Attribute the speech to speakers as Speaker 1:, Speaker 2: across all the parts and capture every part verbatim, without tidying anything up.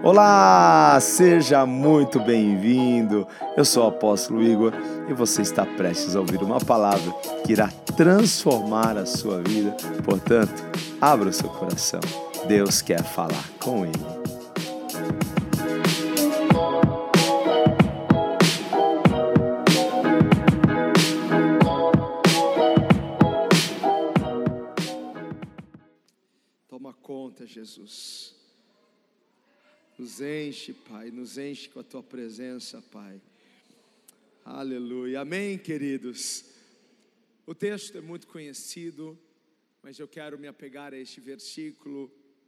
Speaker 1: Olá, seja muito bem-vindo. Eu sou o apóstolo Igor e você está prestes a ouvir uma palavra que irá transformar a sua vida. Portanto, abra o seu coração. Deus quer falar com ele. Toma conta, Jesus. Nos enche, Pai, nos enche com a Tua presença, Pai. Aleluia, amém, queridos. O texto é muito conhecido, mas eu quero me apegar a este versículo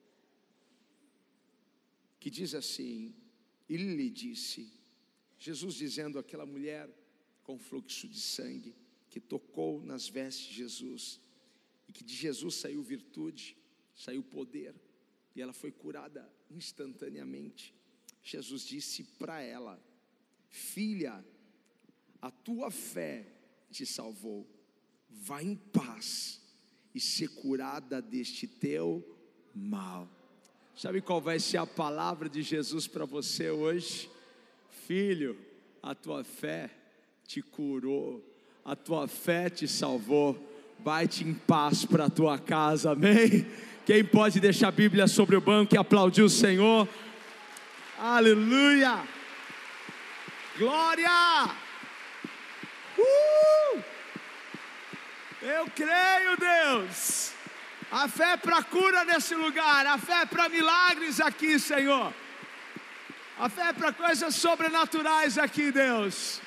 Speaker 1: que diz assim: ele lhe disse, Jesus dizendo àquela mulher com fluxo de sangue, que tocou nas vestes de Jesus, e que de Jesus saiu virtude, saiu poder, e ela foi curada instantaneamente. Jesus disse para ela: filha, a tua fé te salvou, vá em paz e ser curada deste teu mal. Sabe qual vai ser a palavra de Jesus para você hoje? Filho, a tua fé te curou, a tua fé te salvou, vai-te em paz para a tua casa, amém? Quem pode deixar a Bíblia sobre o banco e aplaudir o Senhor? Aleluia! Glória! Uh! Eu creio, Deus. A fé é para cura nesse lugar, a fé é para milagres aqui, Senhor. A fé é para coisas sobrenaturais aqui, Deus.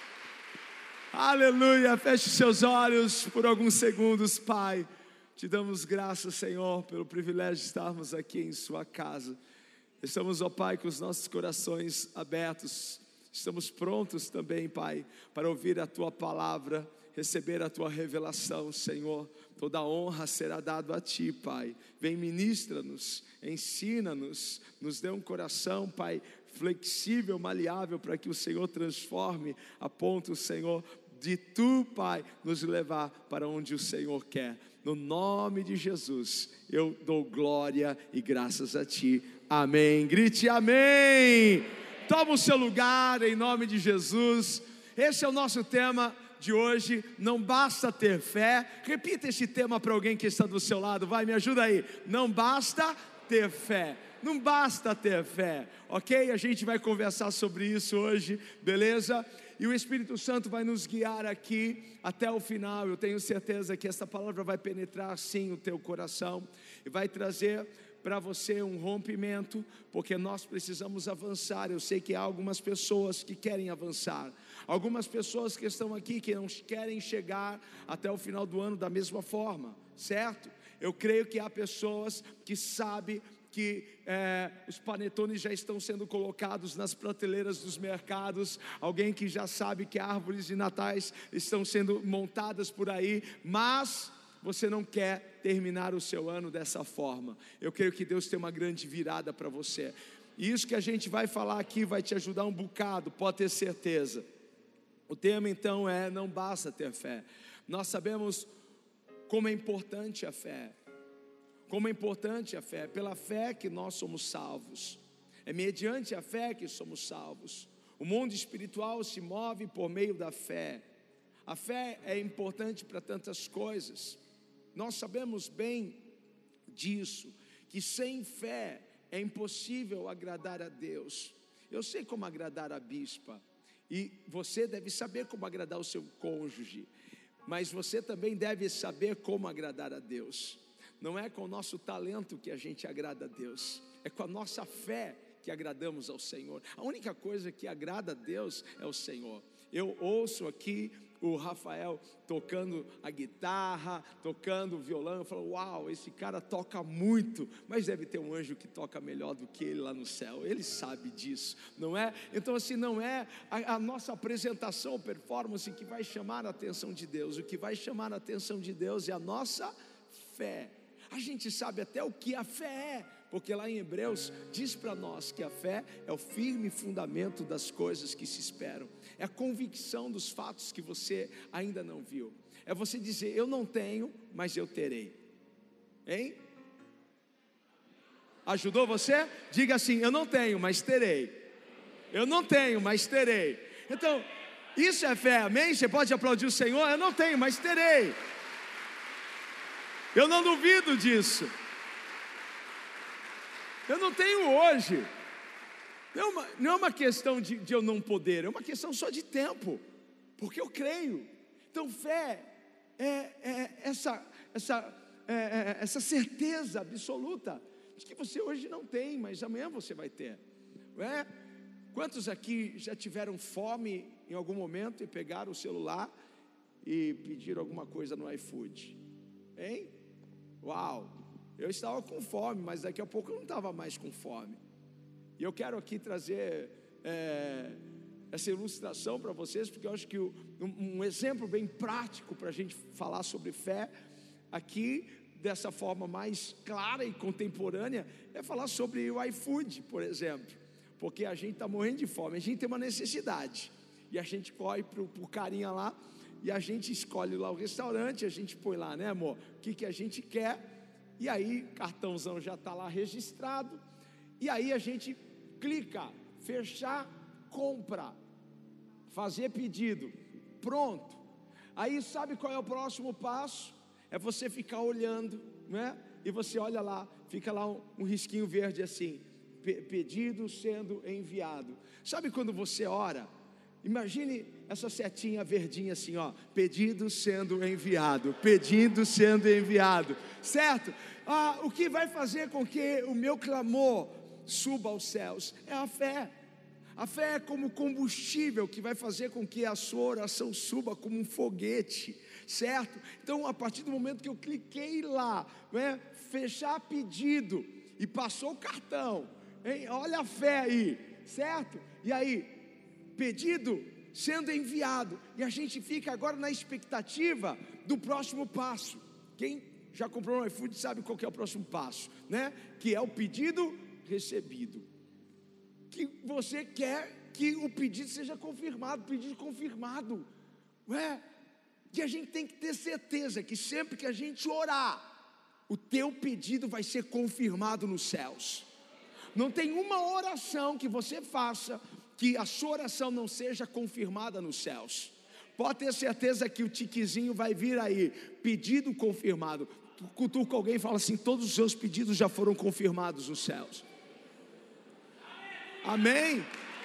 Speaker 1: Aleluia! Feche seus olhos por alguns segundos, Pai. Te damos graças, Senhor, pelo privilégio de estarmos aqui em sua casa. Estamos, ó Pai, com os nossos corações abertos. Estamos prontos também, Pai, para ouvir a Tua palavra, receber a Tua revelação, Senhor. Toda honra será dada a Ti, Pai. Vem, ministra-nos, ensina-nos, nos dê um coração, Pai, flexível, maleável, para que o Senhor transforme a ponto, Senhor, de Tu, Pai, nos levar para onde o Senhor quer. No nome de Jesus, eu dou glória e graças a Ti. Amém. Grite amém. Toma o seu lugar em nome de Jesus. Esse é o nosso tema de hoje. Não basta ter fé. Repita esse tema para alguém que está do seu lado. Vai, me ajuda aí. Não basta ter fé. Não basta ter fé, ok? A gente vai conversar sobre isso hoje, beleza? E o Espírito Santo vai nos guiar aqui até o final. Eu tenho certeza que essa palavra vai penetrar sim o teu coração e vai trazer para você um rompimento, porque nós precisamos avançar. Eu sei que há algumas pessoas que querem avançar, algumas pessoas que estão aqui que não querem chegar até o final do ano da mesma forma, certo? Eu creio que há pessoas que sabem que é, os panetones já estão sendo colocados nas prateleiras dos mercados, alguém que já sabe que árvores de natais estão sendo montadas por aí, mas você não quer terminar o seu ano dessa forma. Eu creio que Deus tem uma grande virada para você, e isso que a gente vai falar aqui vai te ajudar um bocado, pode ter certeza. O tema então é: não basta ter fé. Nós sabemos como é importante a fé. Como é importante a fé, pela fé que nós somos salvos, é mediante a fé que somos salvos. O mundo espiritual se move por meio da fé. A fé é importante para tantas coisas. Nós sabemos bem disso, que sem fé é impossível agradar a Deus. Eu sei como agradar a bispa, e você deve saber como agradar o seu cônjuge, mas você também deve saber como agradar a Deus. Não é com o nosso talento que a gente agrada a Deus, é com a nossa fé que agradamos ao Senhor. A única coisa que agrada a Deus é o Senhor. Eu ouço aqui o Rafael tocando a guitarra, tocando o violão, eu falo: uau, esse cara toca muito, mas deve ter um anjo que toca melhor do que ele lá no céu, ele sabe disso, não é? Então assim, não é a, a nossa apresentação ou performance que vai chamar a atenção de Deus, o que vai chamar a atenção de Deus é a nossa fé. A gente sabe até o que a fé é, porque lá em Hebreus diz para nós que a fé é o firme fundamento das coisas que se esperam, é a convicção dos fatos que você ainda não viu, é você dizer: eu não tenho, mas eu terei, hein? Ajudou você? Diga assim: eu não tenho, mas terei. Eu não tenho, mas terei. Então, isso é fé, amém? Você pode aplaudir o Senhor? Eu não tenho, mas terei. Eu não duvido disso. Eu não tenho hoje. Não é uma, não é uma questão de, de eu não poder, é uma questão só de tempo, porque eu creio. Então fé é, é essa, essa, é, é essa certeza absoluta de que você hoje não tem, mas amanhã você vai ter, não é? Quantos aqui já tiveram fome em algum momento e pegaram o celular e pediram alguma coisa no iFood? Hein? Uau! Eu estava com fome, mas daqui a pouco eu não estava mais com fome. E eu quero aqui trazer é, essa ilustração para vocês, porque eu acho que um, um exemplo bem prático para a gente falar sobre fé, aqui, dessa forma mais clara e contemporânea, é falar sobre o iFood, por exemplo. Porque a gente está morrendo de fome, a gente tem uma necessidade, e a gente corre para o carinha lá, e a gente escolhe lá o restaurante, a gente põe lá, né, amor, o que, que a gente quer, e aí cartãozão já está lá registrado, e aí a gente clica, fechar, compra, fazer pedido, pronto. Aí sabe qual é o próximo passo? É você ficar olhando, né? E você olha lá, fica lá um, um risquinho verde assim, pedido sendo enviado. Sabe quando você ora? Imagine essa setinha verdinha assim, ó, pedido sendo enviado, pedido sendo enviado, certo? Ah, o que vai fazer com que o meu clamor suba aos céus? É a fé. A fé é como combustível que vai fazer com que a sua oração suba como um foguete, certo? Então, a partir do momento que eu cliquei lá, né, fechar pedido, e passou o cartão, hein? Olha a fé aí, certo? E aí, pedido sendo enviado, e a gente fica agora na expectativa do próximo passo. Quem já comprou no iFood sabe qual que é o próximo passo, né? Que é o pedido recebido. Que você quer que o pedido seja confirmado, pedido confirmado, não é? Que a gente tem que ter certeza que sempre que a gente orar, o teu pedido vai ser confirmado nos céus. Não tem uma oração que você faça que a sua oração não seja confirmada nos céus. Pode ter certeza que o tiquezinho vai vir aí, pedido confirmado. Cutuca alguém e fala assim: todos os seus pedidos já foram confirmados nos céus. Amém?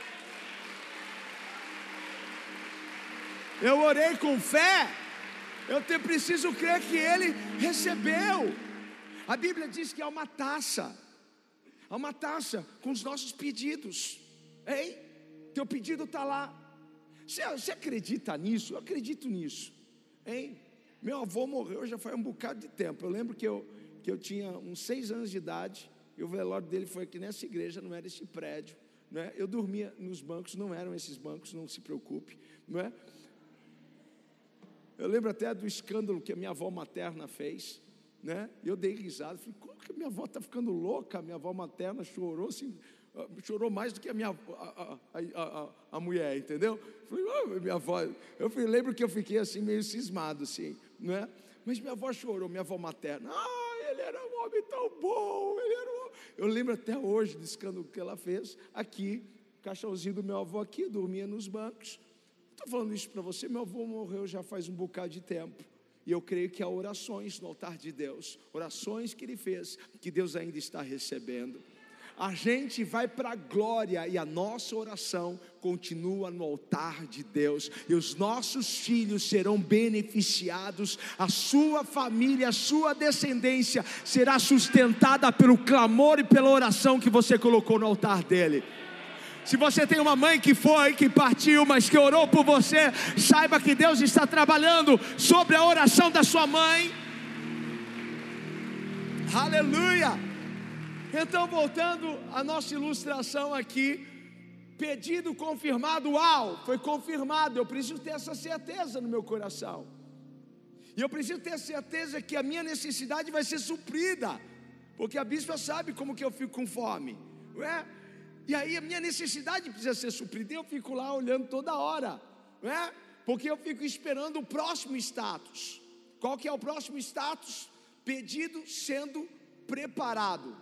Speaker 1: Eu orei com fé, eu te, preciso crer que Ele recebeu. A Bíblia diz que há uma taça, há uma taça com os nossos pedidos, hein? Teu pedido está lá. Você, você acredita nisso? Eu acredito nisso, hein? Meu avô morreu já faz um bocado de tempo. Eu lembro que eu, que eu tinha uns seis anos de idade, e o velório dele foi aqui nessa igreja, não era esse prédio, não é? Eu dormia nos bancos, não eram esses bancos, não se preocupe, não é? Eu lembro até do escândalo que a minha avó materna fez, né? Eu dei risada, falei: como que a minha avó está ficando louca? A minha avó materna chorou assim, chorou mais do que a minha a, a, a, a mulher, entendeu? Falei: oh, minha avó, eu lembro que eu fiquei assim meio cismado assim, não é? Mas minha avó chorou, minha avó materna. Ah, ele era um homem tão bom, ele era um... Eu lembro até hoje do escândalo que ela fez aqui, o caixãozinho do meu avô aqui, eu dormia nos bancos. Estou falando isso para você, meu avô morreu já faz um bocado de tempo, e eu creio que há orações no altar de Deus, orações que Ele fez, que Deus ainda está recebendo. A gente vai para a glória, e a nossa oração continua no altar de Deus, e os nossos filhos serão beneficiados, a sua família, a sua descendência será sustentada pelo clamor e pela oração que você colocou no altar dele. Se você tem uma mãe que foi, que partiu, mas que orou por você, saiba que Deus está trabalhando sobre a oração da sua mãe. Aleluia! Então, voltando à nossa ilustração aqui, pedido confirmado, uau, foi confirmado. Eu preciso ter essa certeza no meu coração, e eu preciso ter certeza que a minha necessidade vai ser suprida, porque a bispa sabe como que eu fico com fome, não é? E aí a minha necessidade precisa ser suprida, e eu fico lá olhando toda hora, não é? Porque eu fico esperando o próximo status. Qual que é o próximo status? Pedido sendo preparado.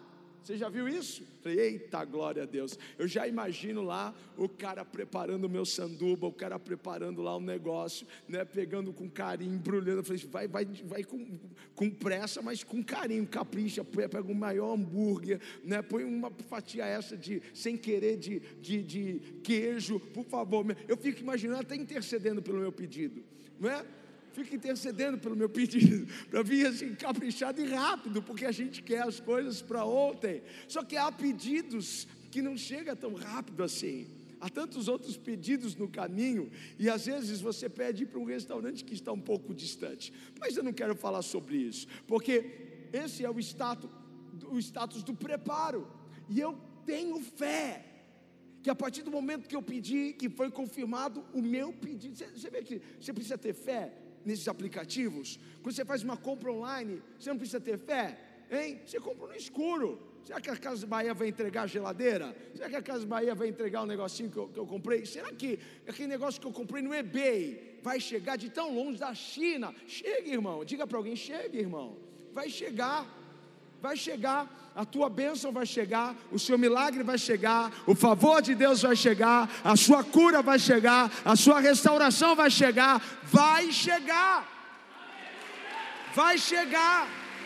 Speaker 1: Você já viu isso? Falei, eita, glória a Deus. Eu já imagino lá o cara preparando o meu sanduba, o cara preparando lá um negócio, né, pegando com carinho, embrulhando. Eu falei, vai, vai, vai com, com pressa, mas com carinho, capricha, pega o maior hambúrguer, né, põe uma fatia essa de, sem querer, de, de, de queijo, por favor. Eu fico imaginando, até intercedendo pelo meu pedido, não é? Fico intercedendo pelo meu pedido, para vir assim caprichado e rápido, porque a gente quer as coisas para ontem. Só que há pedidos que não chegam tão rápido assim. Há tantos outros pedidos no caminho, e às vezes você pede para um restaurante que está um pouco distante. Mas eu não quero falar sobre isso, porque esse é o status, o status do preparo. E eu tenho fé que a partir do momento que eu pedi, que foi confirmado o meu pedido. Você, você vê que você precisa ter fé nesses aplicativos. Quando você faz uma compra online, você não precisa ter fé, hein? Você compra no escuro. Será que a Casas Bahia vai entregar a geladeira? Será que a Casas Bahia vai entregar um negocinho que eu, que eu comprei? Será que aquele negócio que eu comprei no eBay vai chegar de tão longe da China? Chega, irmão, diga para alguém, chega, irmão, vai chegar, vai chegar. A tua bênção vai chegar, o seu milagre vai chegar, o favor de Deus vai chegar, a sua cura vai chegar, a sua restauração vai chegar, vai chegar, vai chegar,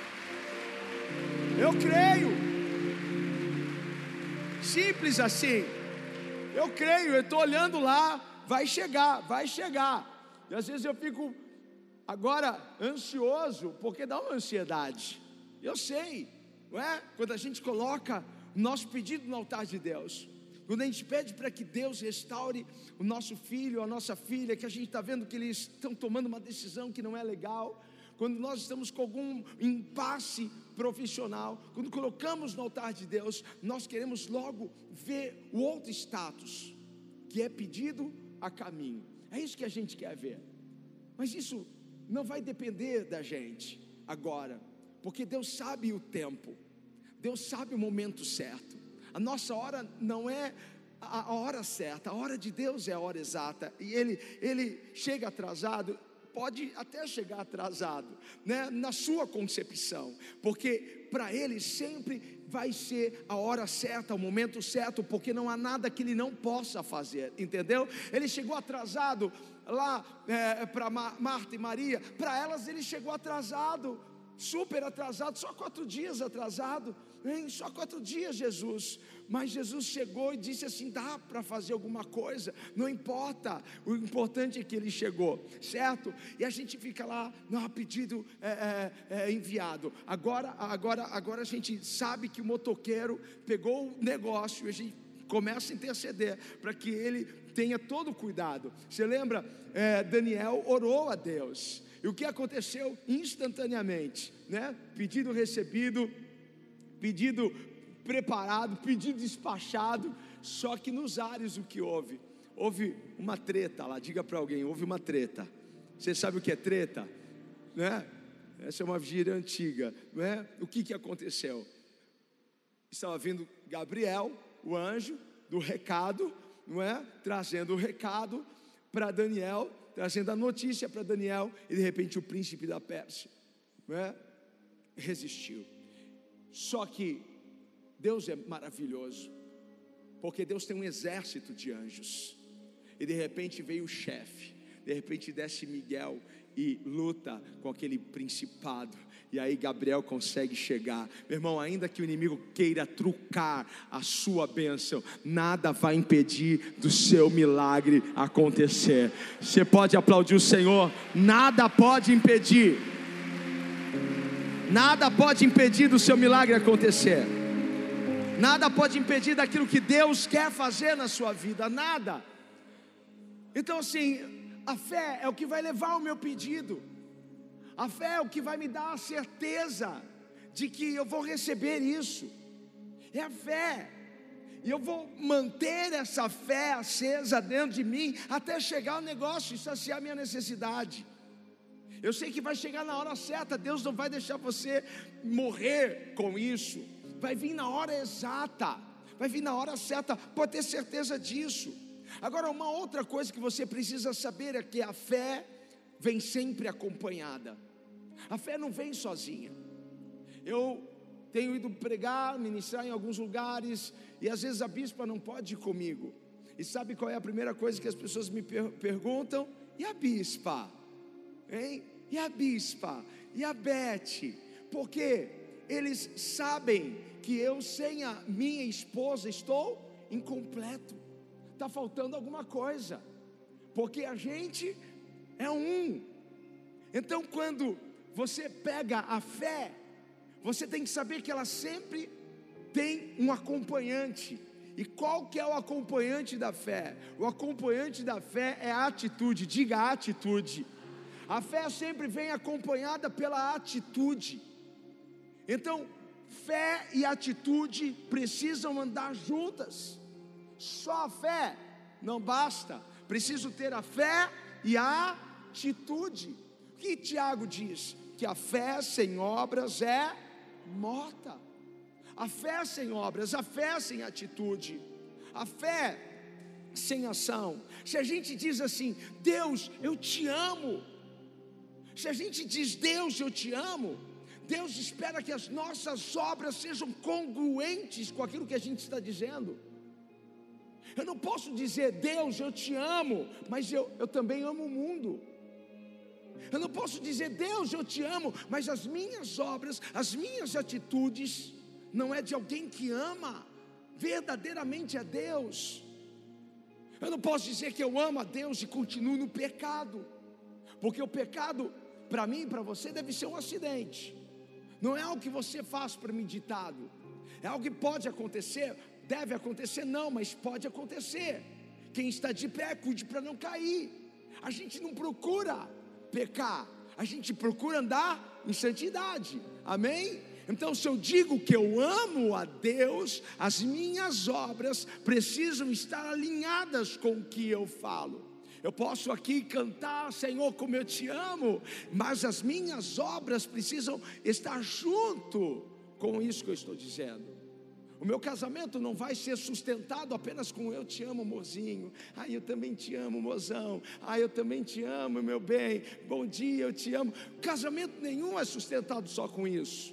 Speaker 1: eu creio, simples assim, eu creio, eu estou olhando lá, vai chegar, vai chegar, e às vezes eu fico agora ansioso, porque dá uma ansiedade, eu sei. Não é? Quando a gente coloca o nosso pedido no altar de Deus, quando a gente pede para que Deus restaure o nosso filho, a nossa filha, que a gente está vendo que eles estão tomando uma decisão que não é legal, quando nós estamos com algum impasse profissional, quando colocamos no altar de Deus, nós queremos logo ver o outro status, que é pedido a caminho. É isso que a gente quer ver, mas isso não vai depender da gente agora, porque Deus sabe o tempo, Deus sabe o momento certo. A nossa hora não é a hora certa, a hora de Deus é a hora exata, e Ele, ele chega atrasado, pode até chegar atrasado, né, na sua concepção, porque para Ele sempre vai ser a hora certa, o momento certo, porque não há nada que Ele não possa fazer, entendeu? Ele chegou atrasado lá é, para Marta e Maria, para elas Ele chegou atrasado, super atrasado, só quatro dias atrasado, hein? Só quatro dias Jesus, mas Jesus chegou e disse assim, dá para fazer alguma coisa, não importa, o importante é que Ele chegou, certo? E a gente fica lá, não, pedido é, é, é, enviado, agora, agora, agora a gente sabe que o motoqueiro pegou o negócio, a gente começa a interceder, para que ele tenha todo o cuidado. Você lembra, é, Daniel orou a Deus, e o que aconteceu instantaneamente, né? Pedido recebido, pedido preparado, pedido despachado. Só que nos ares o que houve? Houve uma treta lá, diga para alguém, houve uma treta. Você sabe o que é treta? Né? Essa é uma gíria antiga, não é? O que, que aconteceu? Estava vindo Gabriel, o anjo do recado, não é? Trazendo o recado para Daniel, trazendo a notícia para Daniel, e de repente o príncipe da Pérsia, não é? Resistiu. Só que Deus é maravilhoso, porque Deus tem um exército de anjos, e de repente veio o chefe, de repente desce Miguel e luta com aquele principado, e aí Gabriel consegue chegar. Meu irmão, ainda que o inimigo queira trucar a sua bênção, nada vai impedir do seu milagre acontecer. Você pode aplaudir o Senhor? Nada pode impedir, nada pode impedir do seu milagre acontecer, nada pode impedir daquilo que Deus quer fazer na sua vida, nada. Então assim, a fé é o que vai levar o meu pedido, a fé é o que vai me dar a certeza de que eu vou receber isso, é a fé, e eu vou manter essa fé acesa dentro de mim, até chegar o negócio e saciar a minha necessidade. Eu sei que vai chegar na hora certa, Deus não vai deixar você morrer com isso, vai vir na hora exata, vai vir na hora certa, pode ter certeza disso. Agora, uma outra coisa que você precisa saber é que a fé vem sempre acompanhada. A fé não vem sozinha. Eu tenho ido pregar, ministrar em alguns lugares, e às vezes a bispa não pode ir comigo. E sabe qual é a primeira coisa que as pessoas me per- perguntam? E a bispa? Hein? E a bispa? E a Beth? Porque eles sabem que eu sem a minha esposa estou incompleto. Está faltando alguma coisa. Porque a gente é um. Então quando você pega a fé, você tem que saber que ela sempre tem um acompanhante. E qual que é o acompanhante da fé? O acompanhante da fé é a atitude. Diga a atitude. A fé sempre vem acompanhada pela atitude. Então, fé e atitude precisam andar juntas. Só a fé não basta. Preciso ter a fé e a atitude. O que Tiago diz? Que a fé sem obras é morta. A fé sem obras, a fé sem atitude, a fé sem ação. Se a gente diz assim, Deus, eu te amo. Se a gente diz, Deus, eu te amo, Deus espera que as nossas obras sejam congruentes com aquilo que a gente está dizendo. Eu não posso dizer, Deus, eu te amo, mas eu, eu também amo o mundo. Eu não posso dizer, Deus, eu te amo, mas as minhas obras, as minhas atitudes, não é de alguém que ama verdadeiramente a Deus. Eu não posso dizer que eu amo a Deus e continuo no pecado, porque o pecado, para mim e para você, deve ser um acidente. Não é algo que você faz premeditado. É algo que pode acontecer, deve acontecer não, mas pode acontecer. Quem está de pé, cuide para não cair. A gente não procura pecar, a gente procura andar em santidade, amém? Então se eu digo que eu amo a Deus, as minhas obras precisam estar alinhadas com o que eu falo. Eu posso aqui cantar, Senhor, como eu te amo, mas as minhas obras precisam estar junto com isso que eu estou dizendo. O meu casamento não vai ser sustentado apenas com eu te amo, amorzinho. Ah, eu também te amo, mozão. Ah, eu também te amo, meu bem. Bom dia, eu te amo. Casamento nenhum é sustentado só com isso.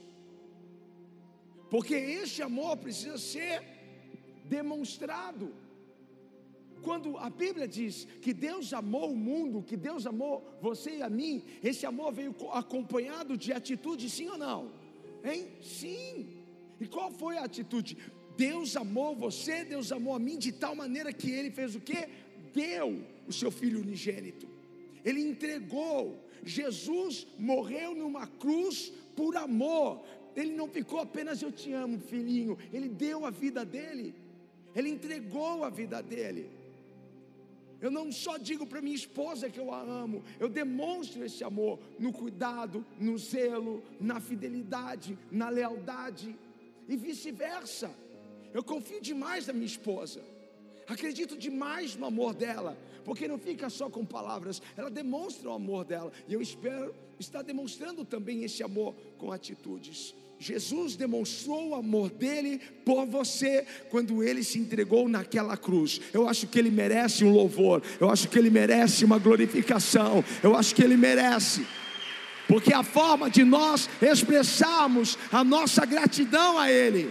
Speaker 1: Porque esse amor precisa ser demonstrado. Quando a Bíblia diz que Deus amou o mundo, que Deus amou você e a mim, esse amor veio acompanhado de atitude, sim ou não? Hein? Sim. E qual foi a atitude? Deus amou você, Deus amou a mim de tal maneira que Ele fez o quê? Deu o seu Filho unigênito. Ele entregou. Jesus morreu numa cruz por amor. Ele não ficou apenas eu te amo, filhinho. Ele deu a vida dele. Ele entregou a vida dele. Eu não só digo para minha esposa que eu a amo, eu demonstro esse amor no cuidado, no zelo, na fidelidade, na lealdade e vice-versa. Eu confio demais na minha esposa, acredito demais no amor dela, porque não fica só com palavras, ela demonstra o amor dela, e eu espero estar demonstrando também esse amor com atitudes. Jesus demonstrou o amor dele por você quando ele se entregou naquela cruz. Eu acho que ele merece um louvor, eu acho que ele merece uma glorificação, eu acho que ele merece, porque a forma de nós expressarmos a nossa gratidão a ele,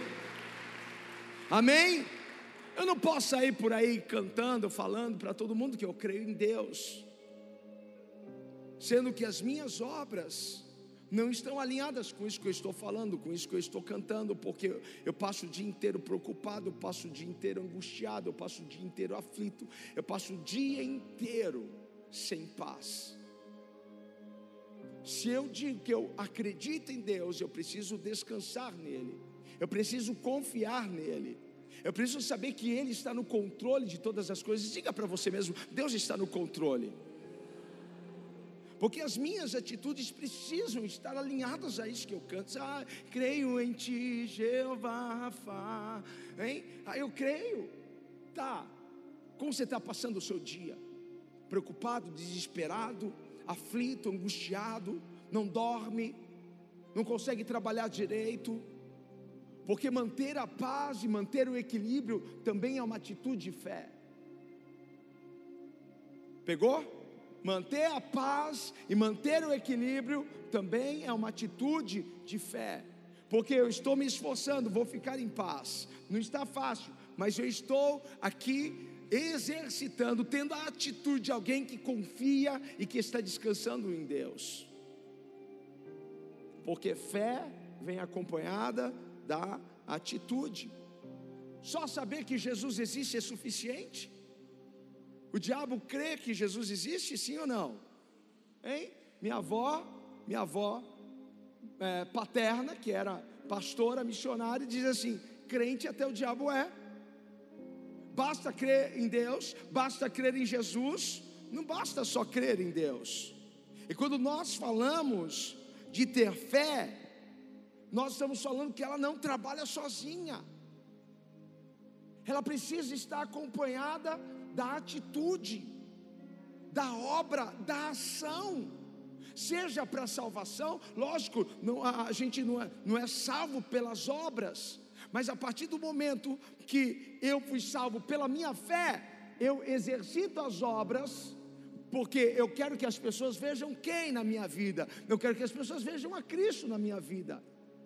Speaker 1: amém? Eu não posso sair por aí cantando, falando para todo mundo que eu creio em Deus, sendo que as minhas obras não estão alinhadas com isso que eu estou falando, com isso que eu estou cantando, porque eu passo o dia inteiro preocupado, eu passo o dia inteiro angustiado, eu passo o dia inteiro aflito, eu passo o dia inteiro sem paz. Se eu digo que eu acredito em Deus, eu preciso descansar nele, eu preciso confiar nele, eu preciso saber que Ele está no controle de todas as coisas. Diga para você mesmo, Deus está no controle. Porque as minhas atitudes precisam estar alinhadas a isso que eu canto. Ah, creio em ti, Jeová Rafá, hein? Ah, eu creio. Tá, como você está passando o seu dia? Preocupado, desesperado, aflito, angustiado, não dorme, não consegue trabalhar direito, porque manter a paz e manter o equilíbrio também é uma atitude de fé. Pegou? Manter a paz e manter o equilíbrio também é uma atitude de fé, porque eu estou me esforçando, vou ficar em paz. Não está fácil, mas eu estou aqui exercitando, tendo a atitude de alguém que confia e que está descansando em Deus. Porque fé vem acompanhada da atitude. Só saber que Jesus existe é suficiente? O diabo crê que Jesus existe, sim ou não? Hein? Minha avó, minha avó é, paterna, que era pastora, missionária, diz assim: crente até o diabo é. Basta crer em Deus, basta crer em Jesus, não basta só crer em Deus. E quando nós falamos de ter fé, nós estamos falando que ela não trabalha sozinha. Ela precisa estar acompanhada da atitude, da obra, da ação. Seja para salvação, lógico, não, a gente não é, não é salvo pelas obras, mas a partir do momento que eu fui salvo pela minha fé, eu exercito as obras, porque eu quero que as pessoas vejam quem na minha vida, eu quero que as pessoas vejam a Cristo na minha vida.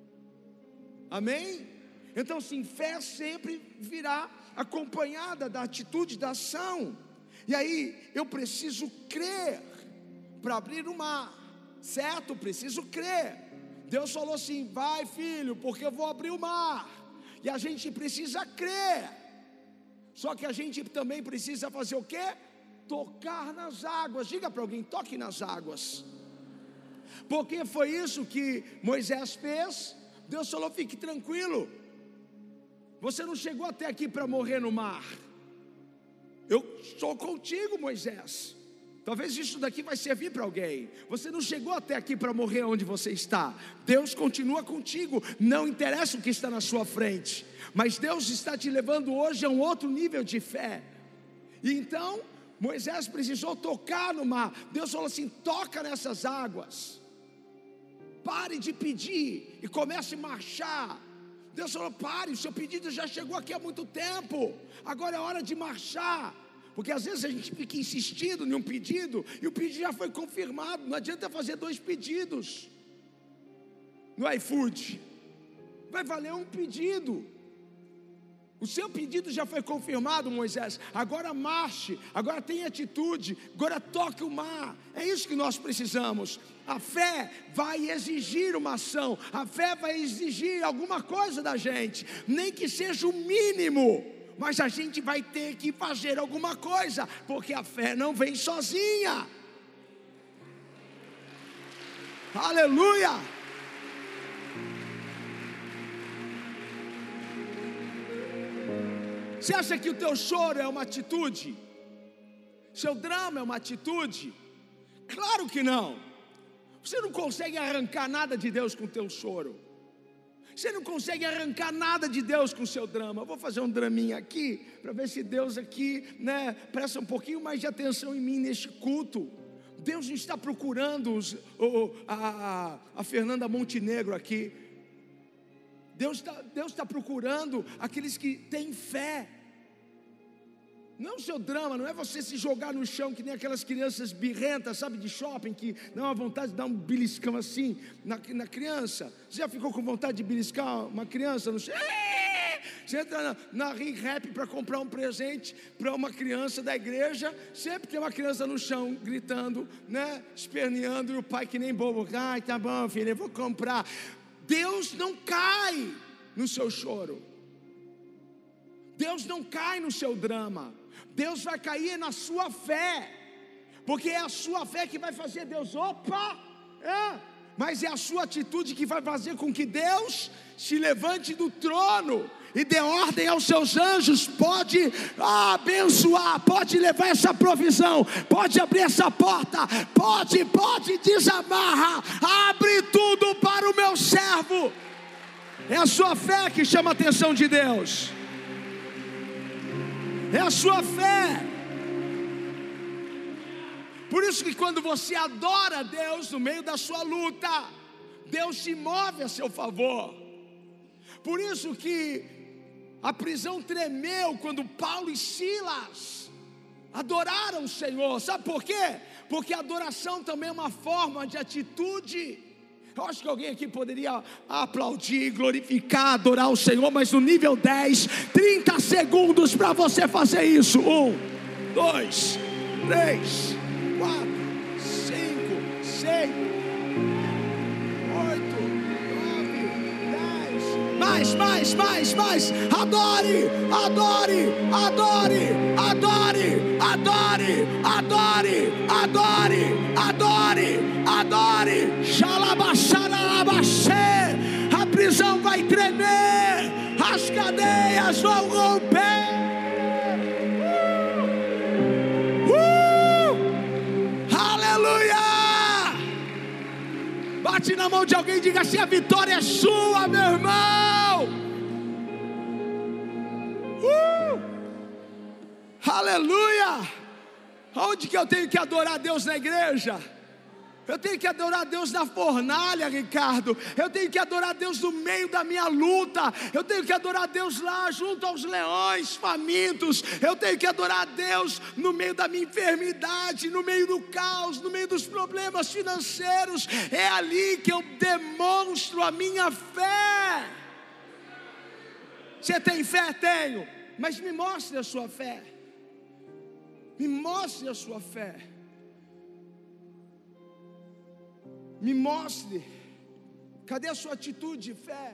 Speaker 1: Amém? Então sim, fé sempre virá acompanhada da atitude, da ação. E aí eu preciso crer para abrir o mar, certo? Preciso crer. Deus falou assim: vai, filho, porque eu vou abrir o mar. E a gente precisa crer. Só que a gente também precisa fazer o quê? Tocar nas águas. Diga para alguém: toque nas águas. Porque foi isso que Moisés fez. Deus falou: fique tranquilo, você não chegou até aqui para morrer no mar. Eu estou contigo, Moisés. Talvez isso daqui vai servir para alguém. Você não chegou até aqui para morrer onde você está. Deus continua contigo. Não interessa o que está na sua frente, mas Deus está te levando hoje a um outro nível de fé. E então Moisés precisou tocar no mar. Deus falou assim: toca nessas águas. Pare de pedir e comece a marchar. Deus falou: pare, o seu pedido já chegou aqui há muito tempo. Agora é hora de marchar. Porque às vezes a gente fica insistindo em um pedido e o pedido já foi confirmado. Não adianta fazer dois pedidos no iFood. Vai valer um pedido. O seu pedido já foi confirmado, Moisés. Agora marche, agora tenha atitude, agora toque o mar. É isso que nós precisamos. A fé vai exigir uma ação. A fé vai exigir alguma coisa da gente, nem que seja o mínimo, mas a gente vai ter que fazer alguma coisa, porque a fé não vem sozinha. Aleluia! Você acha que o teu choro é uma atitude? Seu drama é uma atitude? Claro que não. Você não consegue arrancar nada de Deus com o teu choro. Você não consegue arrancar nada de Deus com o seu drama. Eu vou fazer um draminha aqui, para ver se Deus aqui, né, presta um pouquinho mais de atenção em mim neste culto. Deus não está procurando os, o, a, a Fernanda Montenegro aqui. Deus está, Deus está procurando aqueles que têm fé. Não é o seu drama, não é você se jogar no chão que nem aquelas crianças birrentas, sabe, de shopping, que dá uma vontade de dar um beliscão assim na, na criança. Você já ficou com vontade de beliscar uma criança no chão? Você entra na, na Ring Rap para comprar um presente para uma criança da igreja, sempre tem uma criança no chão gritando, né, esperneando, e o pai que nem bobo: ai, tá bom, filho, eu vou comprar. Deus não cai no seu choro. Deus não cai no seu drama. Deus vai cair na sua fé, porque é a sua fé que vai fazer Deus, opa, é, mas é a sua atitude que vai fazer com que Deus se levante do trono e dê ordem aos seus anjos. Pode abençoar, pode levar essa provisão, pode abrir essa porta, pode, pode desamarra, abre tudo para o meu servo. É a sua fé que chama a atenção de Deus. É a sua fé. Por isso que quando você adora a Deus no meio da sua luta, Deus se move a seu favor. Por isso que a prisão tremeu quando Paulo e Silas adoraram o Senhor. Sabe por quê? Porque a adoração também é uma forma de atitude. Eu acho que alguém aqui poderia aplaudir, glorificar, adorar o Senhor, mas no nível dez, trinta segundos para você fazer isso. Um, dois, três, quatro, cinco, seis, oito, nove, dez. Mais, mais, mais, mais. Adore, adore, adore, adore, adore, adore, adore, adore, adore. Xalabaxalabaxê. A prisão vai tremer, as cadeias vão romper. Bate na mão de alguém e diga assim: a vitória é sua, meu irmão. uh! Aleluia. Onde que eu tenho que adorar a Deus na igreja? Eu tenho que adorar a Deus na fornalha, Ricardo. Eu tenho que adorar a Deus no meio da minha luta. Eu tenho que adorar a Deus lá junto aos leões famintos. Eu tenho que adorar a Deus no meio da minha enfermidade, no meio do caos, no meio dos problemas financeiros. É ali que eu demonstro a minha fé. Você tem fé? Tenho. Mas me mostre a sua fé. Me mostre a sua fé. Me mostre. Cadê a sua atitude de fé?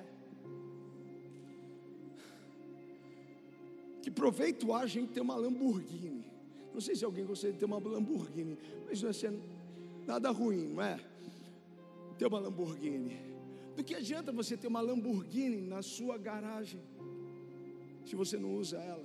Speaker 1: Que proveito há a gente ter uma Lamborghini? Não sei se alguém gostaria de ter uma Lamborghini, mas não é ser nada ruim, não é? Ter uma Lamborghini. Do que adianta você ter uma Lamborghini na sua garagem se você não usa ela?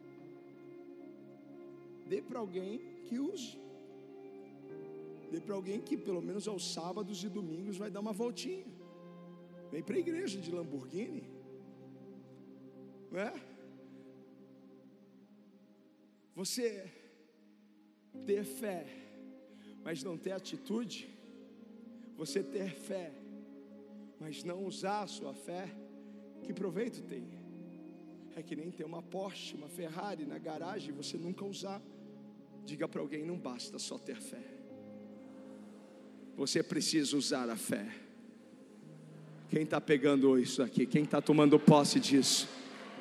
Speaker 1: Dê para alguém que use. Dê para alguém que pelo menos aos sábados e domingos vai dar uma voltinha. Vem para a igreja de Lamborghini. Não é? Você ter fé, mas não ter atitude. Você ter fé, mas não usar a sua fé. Que proveito tem? É que nem ter uma Porsche, uma Ferrari na garagem e você nunca usar. Diga para alguém: não basta só ter fé. Você precisa usar a fé. Quem está pegando isso aqui? Quem está tomando posse disso?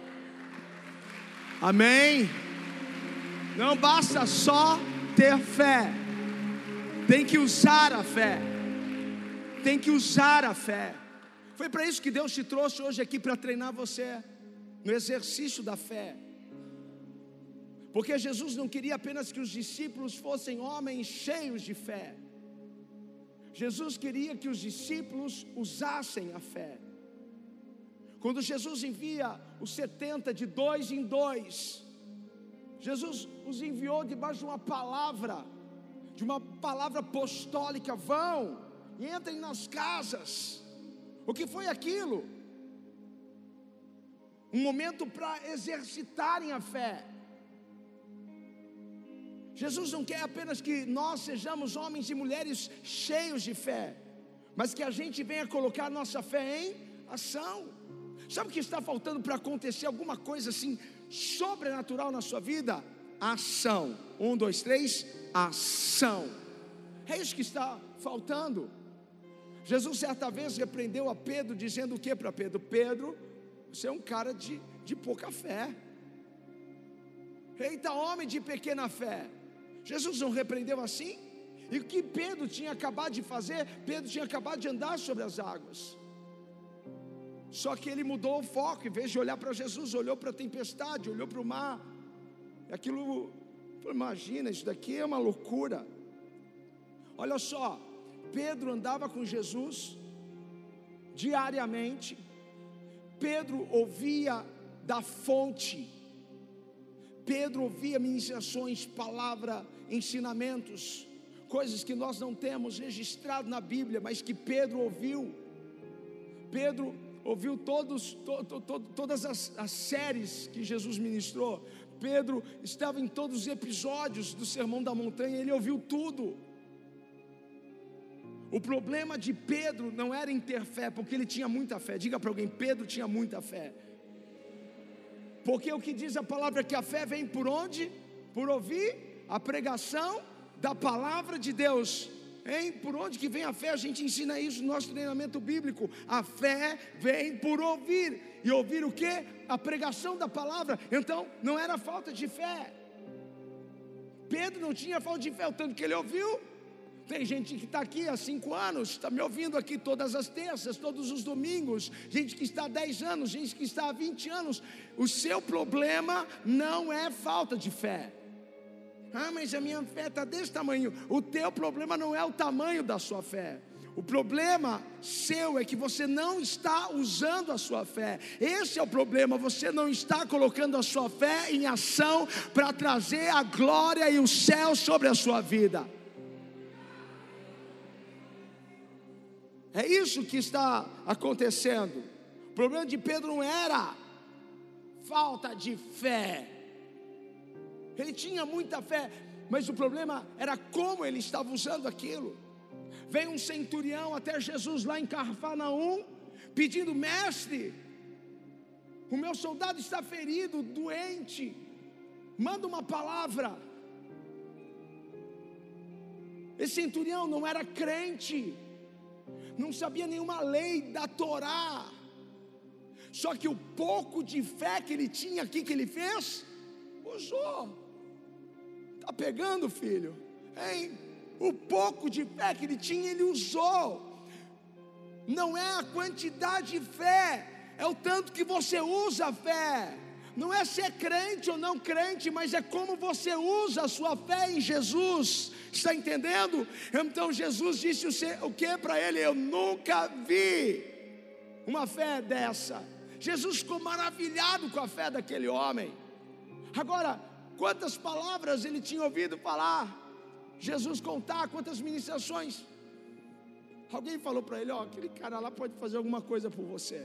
Speaker 1: Amém? Não basta só ter fé. Tem que usar a fé. Tem que usar a fé. Foi para isso que Deus te trouxe hoje aqui, para treinar você no exercício da fé. Porque Jesus não queria apenas que os discípulos fossem homens cheios de fé. Jesus queria que os discípulos usassem a fé. Quando Jesus envia os setenta de dois em dois, Jesus os enviou debaixo de uma palavra, de uma palavra apostólica: vão e entrem nas casas. O que foi aquilo? Um momento para exercitarem a fé. Jesus não quer apenas que nós sejamos homens e mulheres cheios de fé, mas que a gente venha colocar nossa fé em ação. Sabe o que está faltando para acontecer alguma coisa assim sobrenatural na sua vida? Ação. Um, dois, três, ação. É isso que está faltando. Jesus certa vez repreendeu a Pedro, dizendo o que para Pedro? Pedro, você é um cara de, de pouca fé. Eita, homem de pequena fé. Jesus não repreendeu assim? E o que Pedro tinha acabado de fazer? Pedro tinha acabado de andar sobre as águas. Só que ele mudou o foco. Em vez de olhar para Jesus, olhou para a tempestade, olhou para o mar. E aquilo, imagina, isso daqui é uma loucura. Olha só, Pedro andava com Jesus diariamente. Pedro ouvia da fonte. Pedro ouvia ministrações, palavra, ensinamentos, coisas que nós não temos registrado na Bíblia, mas que Pedro ouviu. Pedro ouviu todos, to, to, to, todas as, as séries que Jesus ministrou. Pedro estava em todos os episódios do Sermão da Montanha, ele ouviu tudo. O problema de Pedro não era em ter fé, porque ele tinha muita fé. Diga para alguém: Pedro tinha muita fé. Porque o que diz a palavra é que a fé vem por onde? Por ouvir a pregação da palavra de Deus. Hein? Por onde que vem a fé? A gente ensina isso no nosso treinamento bíblico. A fé vem por ouvir. E ouvir o quê? A pregação da palavra. Então, não era falta de fé. Pedro não tinha falta de fé, o tanto que ele ouviu. Tem gente que está aqui há cinco anos, está me ouvindo aqui todas as terças, todos os domingos. Gente que está há dez anos, gente que está há vinte anos. O seu problema não é falta de fé. Ah, mas a minha fé está desse tamanho. O teu problema não é o tamanho da sua fé. O problema seu é que você não está usando a sua fé. Esse é o problema, você não está colocando a sua fé em ação para trazer a glória e o céu sobre a sua vida. É isso que está acontecendo. O problema de Pedro não era falta de fé. Ele tinha muita fé, mas o problema era como ele estava usando aquilo. Veio um centurião até Jesus lá em Cafarnaum, pedindo: mestre, o meu soldado está ferido, doente, manda uma palavra. Esse centurião não era crente, não sabia nenhuma lei da Torá, só que o pouco de fé que ele tinha aqui, que ele fez, usou. Está pegando, filho? Hein? O pouco de fé que ele tinha, ele usou. Não é a quantidade de fé, é o tanto que você usa a fé. Não é ser crente ou não crente, mas é como você usa a sua fé em Jesus. Está entendendo? Então Jesus disse o que para ele? Eu nunca vi uma fé dessa. Jesus ficou maravilhado com a fé daquele homem. Agora, quantas palavras ele tinha ouvido falar, Jesus contar, quantas ministrações. Alguém falou para ele: ó, aquele cara lá pode fazer alguma coisa por você.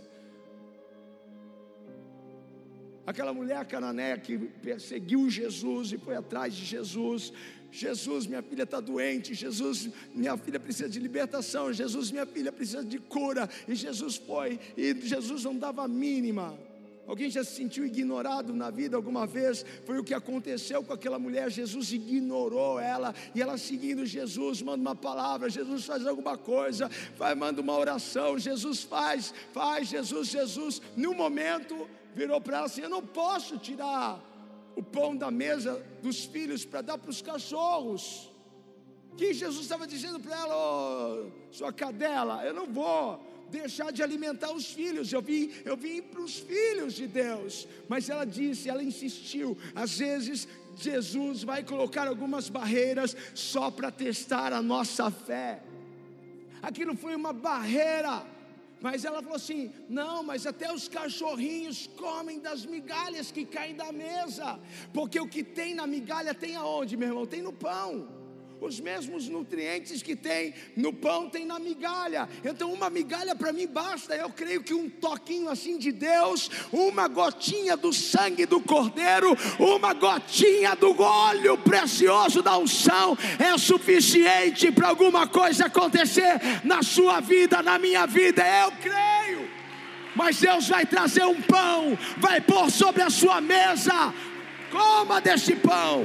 Speaker 1: Aquela mulher cananeia que perseguiu Jesus e foi atrás de Jesus. Jesus, minha filha está doente. Jesus, minha filha precisa de libertação. Jesus, minha filha precisa de cura. E Jesus foi, e Jesus não dava a mínima. Alguém já se sentiu ignorado na vida alguma vez? Foi o que aconteceu com aquela mulher. Jesus ignorou ela, e ela seguindo Jesus, manda uma palavra, Jesus faz alguma coisa, vai, manda uma oração, Jesus faz, faz, Jesus, Jesus, no momento, virou para ela assim: eu não posso tirar o pão da mesa dos filhos para dar para os cachorros. Que Jesus estava dizendo para ela: oh, sua cadela, eu não vou deixar de alimentar os filhos, eu vim, eu vim para os filhos de Deus. Mas ela disse, ela insistiu. Às vezes Jesus vai colocar algumas barreiras só para testar a nossa fé. Aquilo foi uma barreira, mas ela falou assim: não, mas até os cachorrinhos comem das migalhas que caem da mesa, porque o que tem na migalha tem aonde, meu irmão? Tem no pão. Os mesmos nutrientes que tem no pão tem na migalha. Então uma migalha para mim basta. Eu creio que um toquinho assim de Deus, uma gotinha do sangue do Cordeiro, uma gotinha do óleo precioso da unção é suficiente para alguma coisa acontecer na sua vida, na minha vida. Eu creio. Mas Deus vai trazer um pão, vai pôr sobre a sua mesa. Coma desse pão.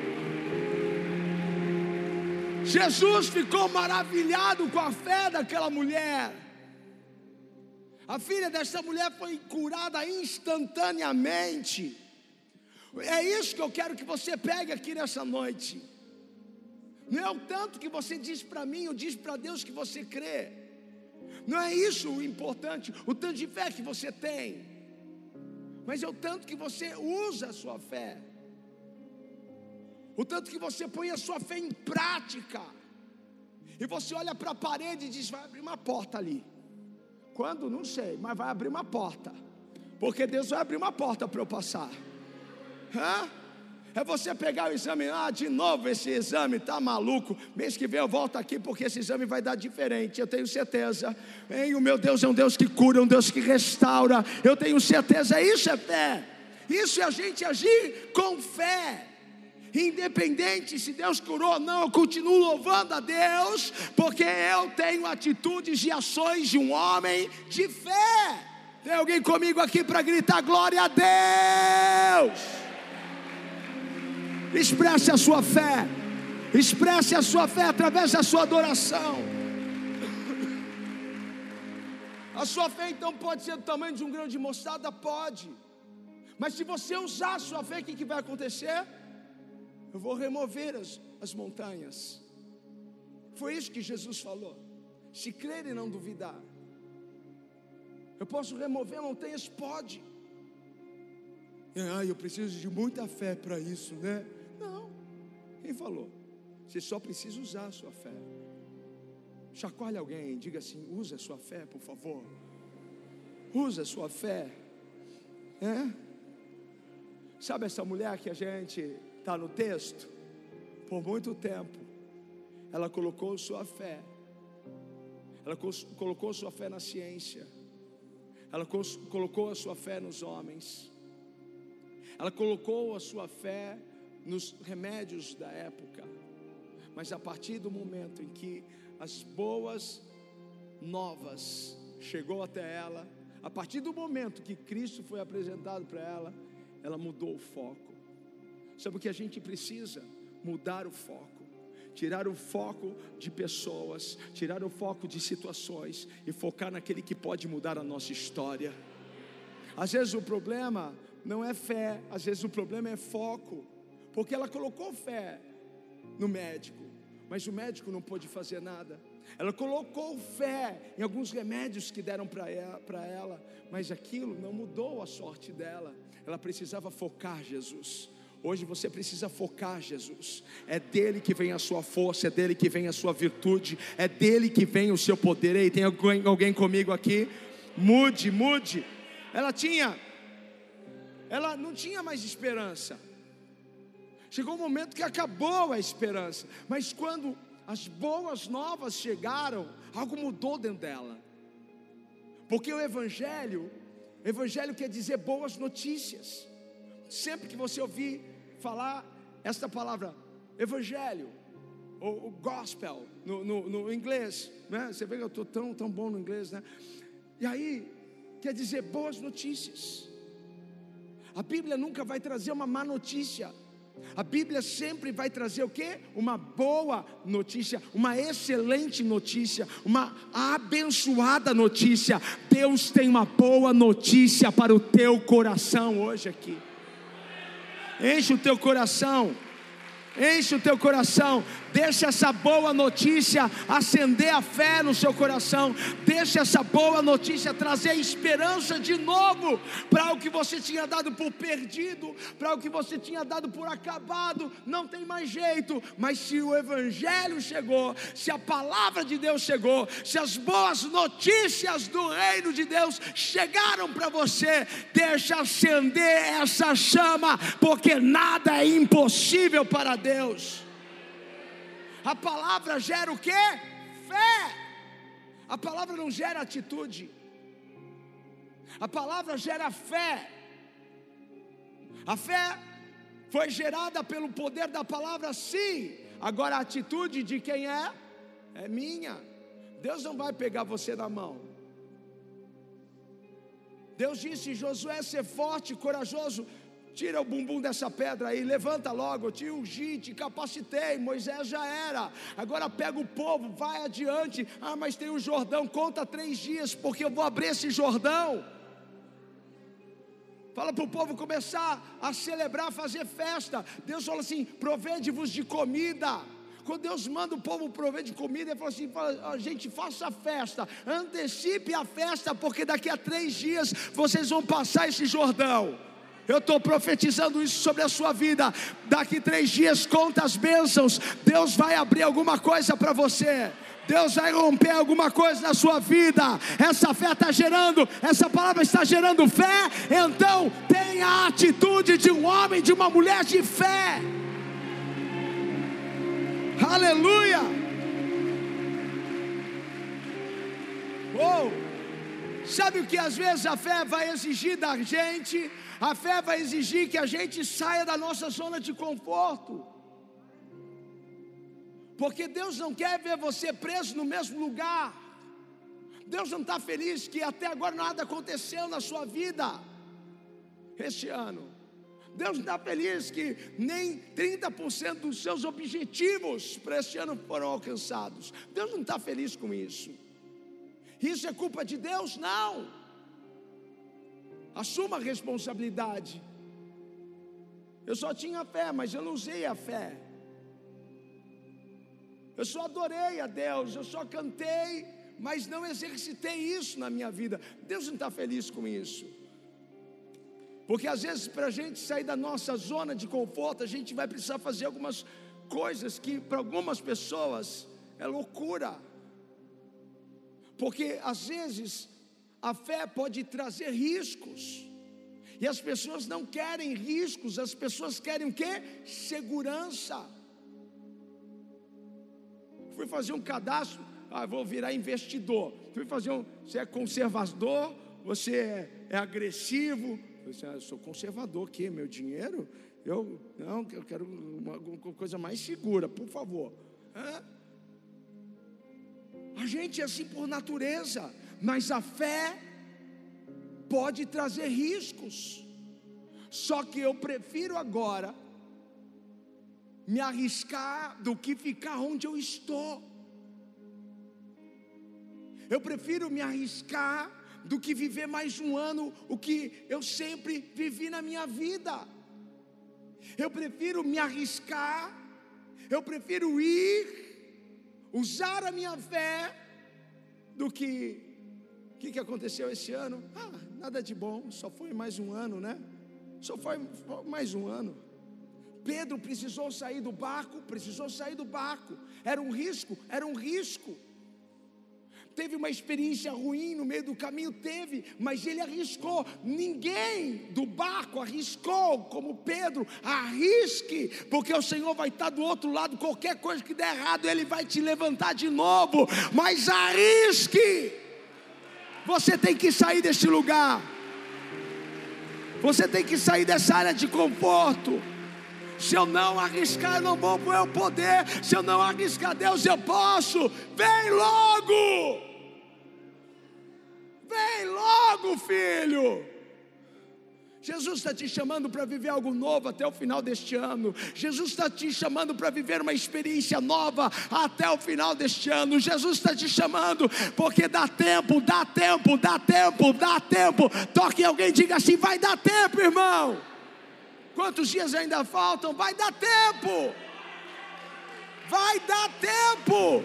Speaker 1: Jesus ficou maravilhado com a fé daquela mulher. A filha dessa mulher foi curada instantaneamente. É isso que eu quero que você pegue aqui nessa noite. Não é o tanto que você diz para mim ou diz para Deus que você crê. Não é isso o importante, o tanto de fé que você tem, mas é o tanto que você usa a sua fé. O tanto que você põe a sua fé em prática. E você olha para a parede e diz: vai abrir uma porta ali. Quando? Não sei, mas vai abrir uma porta. Porque Deus vai abrir uma porta para eu passar. Hã? É você pegar o exame: ah, de novo esse exame, tá maluco? Mês que vem eu volto aqui porque esse exame vai dar diferente. Eu tenho certeza. Hein? O meu Deus é um Deus que cura, um Deus que restaura. Eu tenho certeza. Isso é fé. Isso é a gente agir com fé. Independente se Deus curou ou não, eu continuo louvando a Deus, porque eu tenho atitudes e ações de um homem de fé. Tem alguém comigo aqui para gritar glória a Deus? Expresse a sua fé. Expresse a sua fé através da sua adoração. A sua fé então pode ser do tamanho de um grão de mostarda? Pode. Mas se você usar a sua fé, o que, que vai acontecer? Eu vou remover as, as montanhas. Foi isso que Jesus falou. Se crer e não duvidar. Eu posso remover montanhas? Pode. Ah, eu preciso de muita fé para isso, né? Não. Quem falou? Você só precisa usar a sua fé. Chacoalhe alguém, diga assim: usa a sua fé, por favor. Usa a sua fé. É? Sabe essa mulher que a gente está no texto? Por muito tempo ela colocou sua fé. Ela colocou sua fé na ciência. Ela colocou a sua fé nos homens. Ela colocou a sua fé nos remédios da época. Mas a partir do momento em que as boas novas chegou até ela, a partir do momento que Cristo foi apresentado para ela, ela mudou o foco. Sabe o que a gente precisa? Mudar o foco. Tirar o foco de pessoas, tirar o foco de situações e focar naquele que pode mudar a nossa história. Às vezes o problema não é fé, às vezes o problema é foco. Porque ela colocou fé no médico, mas o médico não pôde fazer nada. Ela colocou fé em alguns remédios que deram para ela, para ela, mas aquilo não mudou a sorte dela. Ela precisava focar Jesus. Hoje você precisa focar Jesus. É dele que vem a sua força, é dele que vem a sua virtude, é dele que vem o seu poder. Ei, tem alguém, alguém comigo aqui? Mude, mude. Ela tinha, ela não tinha mais esperança. Chegou um momento que acabou a esperança. Mas quando as boas novas chegaram, algo mudou dentro dela. Porque o Evangelho, Evangelho quer dizer boas notícias. Sempre que você ouvir falar esta palavra, Evangelho, ou, ou Gospel, no, no, no inglês, né? Você vê que eu estou tão, tão bom no inglês, né? E aí, quer dizer boas notícias. A Bíblia nunca vai trazer uma má notícia. A Bíblia sempre vai trazer o quê? Uma boa notícia, uma excelente notícia, uma abençoada notícia. Deus tem uma boa notícia para o teu coração hoje aqui. Enche o teu coração. Enche o teu coração. Deixa essa boa notícia acender a fé no seu coração. Deixa essa boa notícia trazer esperança de novo para o que você tinha dado por perdido, para o que você tinha dado por acabado. Não tem mais jeito. Mas se o Evangelho chegou, se a palavra de Deus chegou, se as boas notícias do reino de Deus chegaram para você, deixa acender essa chama, porque nada é impossível para Deus. A palavra gera o quê? Fé. A palavra não gera atitude. A palavra gera fé. A fé foi gerada pelo poder da palavra, sim. Agora a atitude de quem é? É minha. Deus não vai pegar você na mão. Deus disse: Josué, ser forte, corajoso. Tira o bumbum dessa pedra aí, levanta logo, eu te ungi, te capacitei. Moisés já era, agora pega o povo, vai adiante. Ah, mas tem o Jordão, conta três dias, porque eu vou abrir esse Jordão. Fala para o povo começar a celebrar, fazer festa. Deus fala assim: provede-vos de comida. Quando Deus manda o povo prover de comida, Ele fala assim: fala, gente, faça festa, antecipe a festa, porque daqui a três dias vocês vão passar esse Jordão. Eu estou profetizando isso sobre a sua vida. Daqui três dias, conta as bênçãos. Deus vai abrir alguma coisa para você. Deus vai romper alguma coisa na sua vida. Essa fé está gerando, essa palavra está gerando fé. Então tenha a atitude de um homem, de uma mulher de fé. Aleluia. Oh, sabe o que às vezes a fé vai exigir da gente? A fé vai exigir que a gente saia da nossa zona de conforto. Porque Deus não quer ver você preso no mesmo lugar. Deus não está feliz que até agora nada aconteceu na sua vida. Este ano, Deus não está feliz que nem trinta por cento dos seus objetivos para este ano foram alcançados. Deus não está feliz com isso. Isso é culpa de Deus? Não. Assuma a responsabilidade. Eu só tinha fé, mas eu não usei a fé. Eu só adorei a Deus, eu só cantei, mas não exercitei isso na minha vida. Deus não está feliz com isso. Porque às vezes para a gente sair da nossa zona de conforto, a gente vai precisar fazer algumas coisas que para algumas pessoas é loucura. Porque às vezes a fé pode trazer riscos. E as pessoas não querem riscos, as pessoas querem o quê? Segurança. Fui fazer um cadastro, ah, vou virar investidor. Fui fazer um, você é conservador, você é, é agressivo. Eu disse, ah, eu sou conservador, o quê? Meu dinheiro? Eu, não, eu quero uma, uma coisa mais segura, por favor. Hã? A gente é assim por natureza, mas a fé pode trazer riscos. Só que eu prefiro agora me arriscar do que ficar onde eu estou. Eu prefiro me arriscar do que viver mais um ano o que eu sempre vivi na minha vida. Eu prefiro me arriscar, eu prefiro ir, usar a minha fé, do que, o que, que aconteceu esse ano? Ah, nada de bom, só foi mais um ano, né? Só foi mais um ano. Pedro precisou sair do barco, precisou sair do barco, era um risco, era um risco. Teve uma experiência ruim no meio do caminho, teve, mas ele arriscou. Ninguém do barco arriscou como Pedro. Arrisque, porque o Senhor vai estar do outro lado. Qualquer coisa que der errado, Ele vai te levantar de novo. Mas arrisque. Você tem que sair desse lugar. Você tem que sair dessa área de conforto. Se eu não arriscar, eu não vou ver o poder. Se eu não arriscar, Deus, eu posso. Vem logo. Vem logo, filho. Jesus está te chamando para viver algo novo até o final deste ano. Jesus está te chamando para viver uma experiência nova até o final deste ano. Jesus está te chamando porque dá tempo, dá tempo, dá tempo, dá tempo. Toque alguém e diga assim: vai dar tempo, irmão. Quantos dias ainda faltam? Vai dar tempo. Vai dar tempo.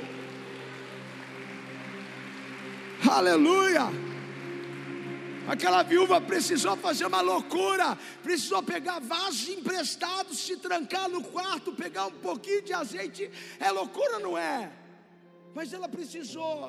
Speaker 1: Aleluia. Aquela viúva precisou fazer uma loucura. Precisou pegar vasos emprestados, se trancar no quarto, pegar um pouquinho de azeite. É loucura, não é? Mas ela precisou.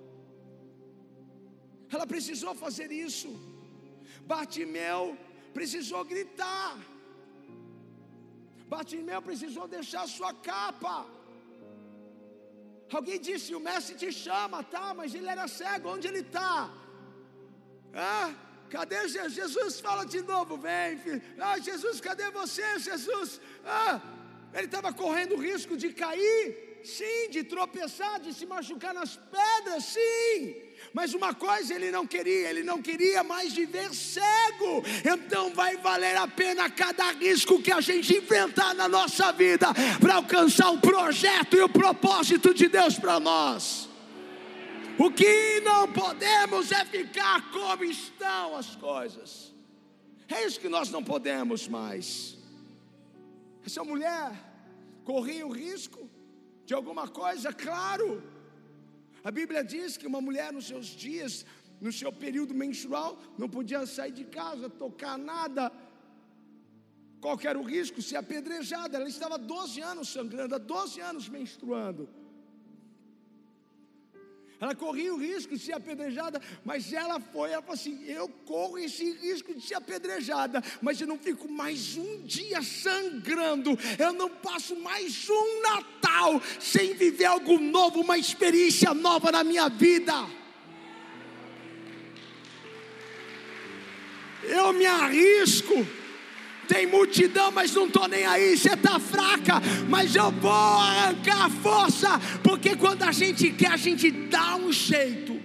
Speaker 1: Ela precisou fazer isso. Bartimeu precisou gritar. Bartimeu precisou deixar sua capa. Alguém disse: o mestre te chama, tá? Mas ele era cego, onde ele está? Ah, cadê Jesus? Jesus fala de novo: vem, filho. Ah, Jesus, cadê você, Jesus? Ah, ele estava correndo o risco de cair, sim, de tropeçar, de se machucar nas pedras, sim. Mas uma coisa ele não queria, ele não queria mais viver cego. Então vai valer a pena cada risco que a gente inventar na nossa vida para alcançar o projeto e o propósito de Deus para nós. O que não podemos é ficar como estão as coisas. É isso que nós não podemos mais. Essa mulher corria o risco de alguma coisa, claro. A Bíblia diz que uma mulher nos seus dias, no seu período menstrual, não podia sair de casa, tocar nada. Qual que era o risco? Ser apedrejada. Ela estava doze anos sangrando, há doze anos menstruando. Ela corria o risco de ser apedrejada, mas ela foi, ela falou assim: eu corro esse risco de ser apedrejada, mas eu não fico mais um dia sangrando, eu não passo mais um Natal sem viver algo novo, uma experiência nova na minha vida. Eu me arrisco. Tem multidão, mas não estou nem aí. Você está fraca, mas eu vou arrancar a força. Porque quando a gente quer, a gente dá um jeito.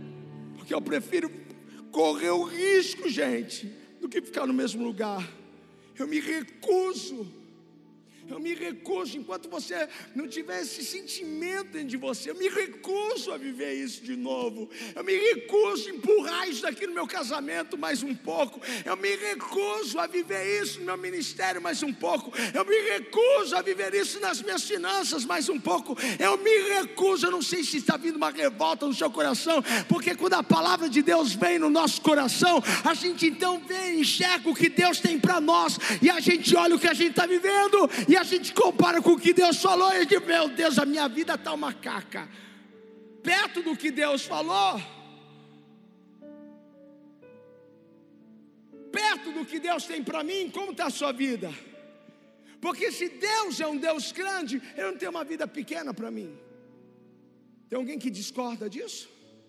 Speaker 1: Porque eu prefiro correr o risco, gente, do que ficar no mesmo lugar. Eu me recuso. Eu me recuso, enquanto você não tiver esse sentimento dentro de você, eu me recuso a viver isso de novo. Eu me recuso a empurrar isso daqui no meu casamento mais um pouco. Eu me recuso a viver isso no meu ministério mais um pouco. Eu me recuso a viver isso nas minhas finanças mais um pouco. Eu me recuso, eu não sei se está vindo uma revolta no seu coração, porque quando a palavra de Deus vem no nosso coração, a gente então vê e enxerga o que Deus tem para nós, e a gente olha o que a gente está vivendo, e a gente compara com o que Deus falou, e diz: meu Deus, a minha vida está uma caca. Perto do que Deus falou, perto do que Deus tem para mim, como está a sua vida? Porque se Deus é um Deus grande, Ele não tem uma vida pequena para mim. Tem alguém que discorda disso?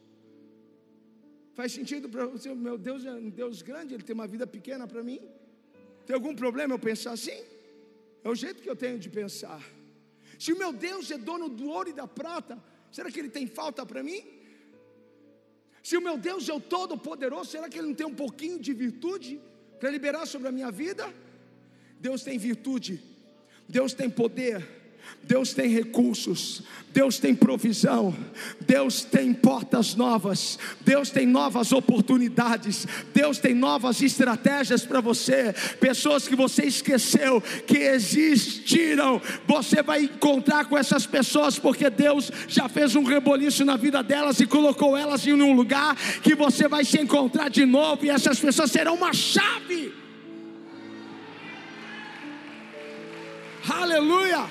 Speaker 1: Faz sentido para você? Meu Deus é um Deus grande, Ele tem uma vida pequena para mim? Tem algum problema eu pensar assim? É o jeito que eu tenho de pensar. Se o meu Deus é dono do ouro e da prata, será que Ele tem falta para mim? Se o meu Deus é o Todo-Poderoso, será que Ele não tem um pouquinho de virtude para liberar sobre a minha vida? Deus tem virtude, Deus tem poder, Deus tem recursos, Deus tem provisão, Deus tem portas novas, Deus tem novas oportunidades, Deus tem novas estratégias para você. Pessoas que você esqueceu que existiram, você vai encontrar com essas pessoas, porque Deus já fez um reboliço na vida delas e colocou elas em um lugar que você vai se encontrar de novo, e essas pessoas serão uma chave. Aleluia!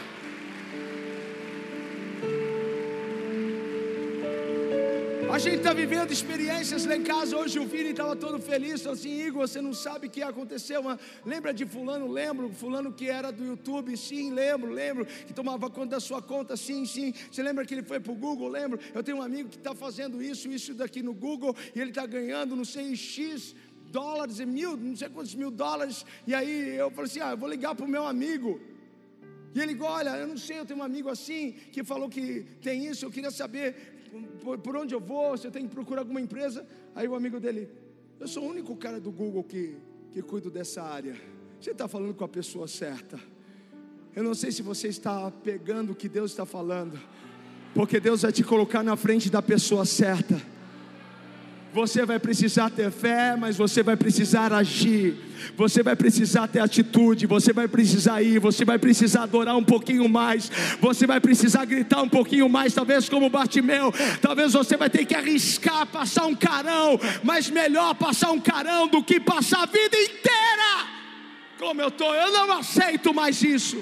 Speaker 1: A gente está vivendo experiências lá em casa. Hoje o Vini estava todo feliz, falou assim: Igor, você não sabe o que aconteceu, mas lembra de fulano? Lembro. Fulano que era do YouTube? Sim, lembro, lembro. Que tomava conta da sua conta? Sim, sim. Você lembra que ele foi para o Google? Lembro. Eu tenho um amigo que está fazendo isso, isso daqui no Google, e ele está ganhando não sei X dólares e mil, não sei quantos mil dólares. E aí eu falei assim: ah, eu vou ligar para o meu amigo. E ele diz: olha, eu não sei, eu tenho um amigo assim, que falou que tem isso, eu queria saber por, por onde eu vou, se eu tenho que procurar alguma empresa. Aí o amigo dele: eu sou o único cara do Google que, que cuido dessa área. Você está falando com a pessoa certa. Eu não sei se você está pegando o que Deus está falando, porque Deus vai te colocar na frente da pessoa certa. Você vai precisar ter fé, mas você vai precisar agir. Você vai precisar ter atitude. Você vai precisar ir. Você vai precisar adorar um pouquinho mais. Você vai precisar gritar um pouquinho mais. Talvez como Bartimeu. Talvez você vai ter que arriscar passar um carão. Mas melhor passar um carão do que passar a vida inteira como eu estou. Eu não aceito mais isso.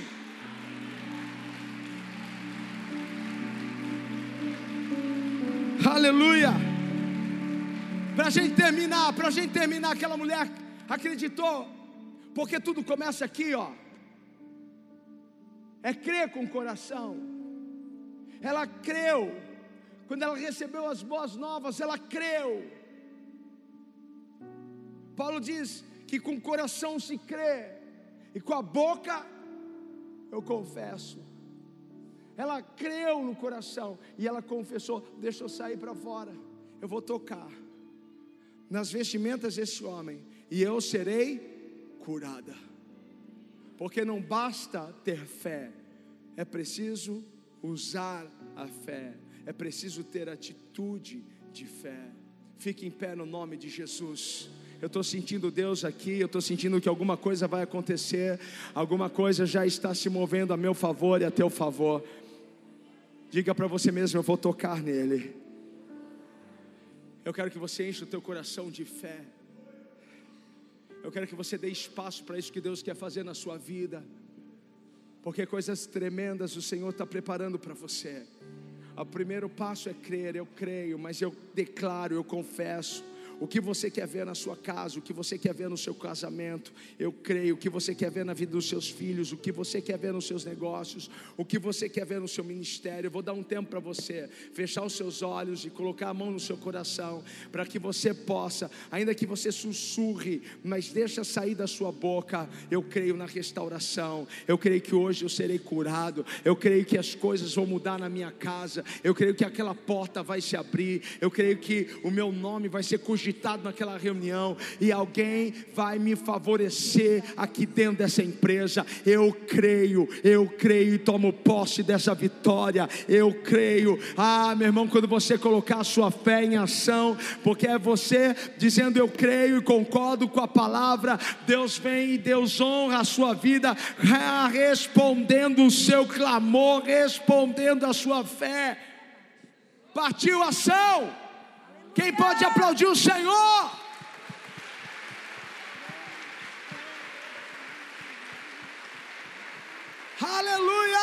Speaker 1: Aleluia. Para a gente terminar, para a gente terminar, aquela mulher acreditou, porque tudo começa aqui, ó. É crer com o coração. Ela creu, quando ela recebeu as boas novas, ela creu. Paulo diz que com o coração se crê, e com a boca eu confesso. Ela creu no coração, e ela confessou: deixa eu sair para fora, eu vou tocar nas vestimentas desse homem, e eu serei curada. Porque não basta ter fé, é preciso usar a fé, é preciso ter atitude de fé. Fique em pé no nome de Jesus. Eu estou sentindo Deus aqui, eu estou sentindo que alguma coisa vai acontecer, alguma coisa já está se movendo a meu favor e a teu favor. Diga para você mesmo: eu vou tocar nele. Eu quero que você enche o teu coração de fé. Eu quero que você dê espaço para isso que Deus quer fazer na sua vida, porque coisas tremendas o Senhor está preparando para você. O primeiro passo é crer. Eu creio, mas eu declaro, eu confesso. O que você quer ver na sua casa, o que você quer ver no seu casamento, eu creio. O que você quer ver na vida dos seus filhos, o que você quer ver nos seus negócios, o que você quer ver no seu ministério. Eu vou dar um tempo para você fechar os seus olhos e colocar a mão no seu coração, para que você possa, ainda que você sussurre, mas deixa sair da sua boca: eu creio na restauração, eu creio que hoje eu serei curado, eu creio que as coisas vão mudar na minha casa, eu creio que aquela porta vai se abrir, eu creio que o meu nome vai ser cogitado cogitado naquela reunião, e alguém vai me favorecer aqui dentro dessa empresa. Eu creio, eu creio e tomo posse dessa vitória. Eu creio. Ah, meu irmão, quando você colocar a sua fé em ação, porque é você dizendo eu creio e concordo com a palavra, Deus vem e Deus honra a sua vida, respondendo o seu clamor, respondendo a sua fé. Partiu ação. Quem pode aplaudir o Senhor? Aleluia!